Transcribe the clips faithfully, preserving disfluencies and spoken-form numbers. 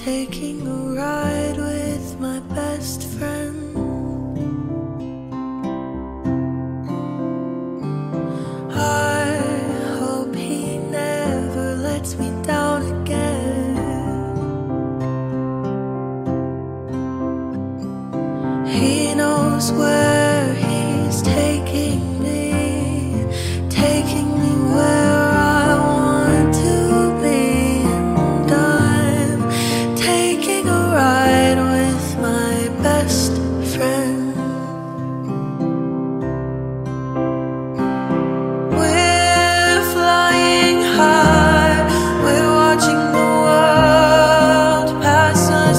taking a ride with my best friend. I hope he never lets me down again. He knows where he's taking me, taking me where I want to be. And I'm taking a ride with my best friend. We're flying high, we're watching the world pass us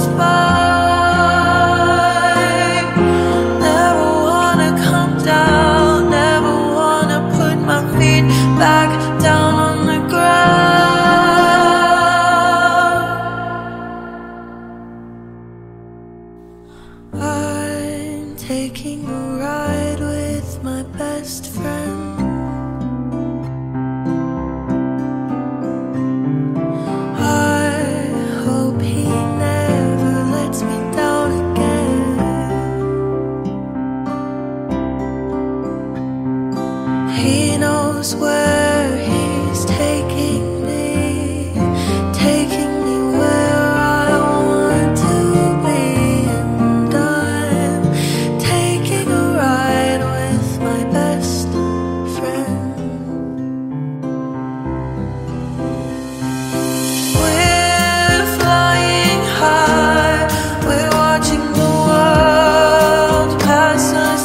by. Never wanna come down, never wanna put my feet back down on the ground. I'm taking a ride with my best friend. I hope he never lets me down again. He knows where he's taking me, taking me where I want to be. And I'm taking a ride with my best friend. We're flying high, we're watching the world pass us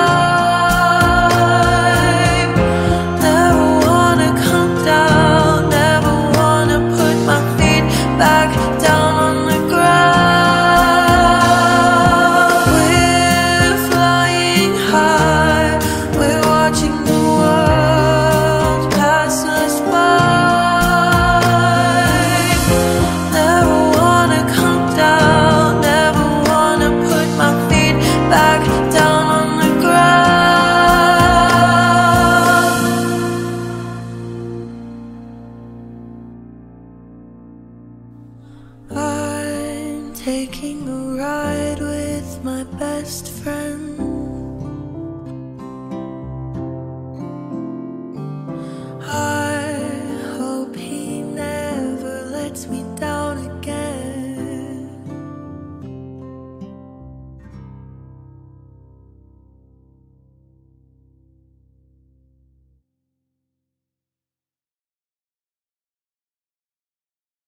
by. Never wanna come down, never wanna put my feet back down on the ground. We're flying high, we're watching the world pass us by. Never wanna come down, never wanna put my feet back down on the ground. I'm taking a ride with my best friend. I hope he never lets me down.